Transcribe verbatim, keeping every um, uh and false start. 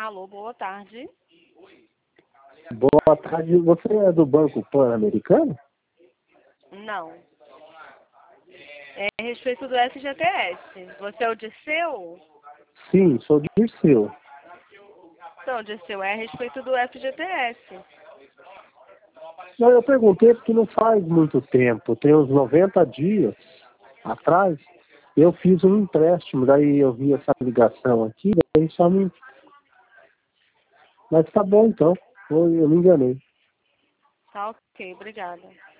Alô, boa tarde. Boa tarde. Você é do Banco Pan-Americano? Não. É a respeito do S G T S. Você é o Dirceu? Sim, sou de Dirceu. Não, Dirceu, é a respeito do S G T S. Não, eu perguntei porque não faz muito tempo, tem uns noventa dias atrás, eu fiz um empréstimo, daí eu vi essa ligação aqui, daí só me... Mas tá bom então, eu eu me enganei. Tá ok, obrigada.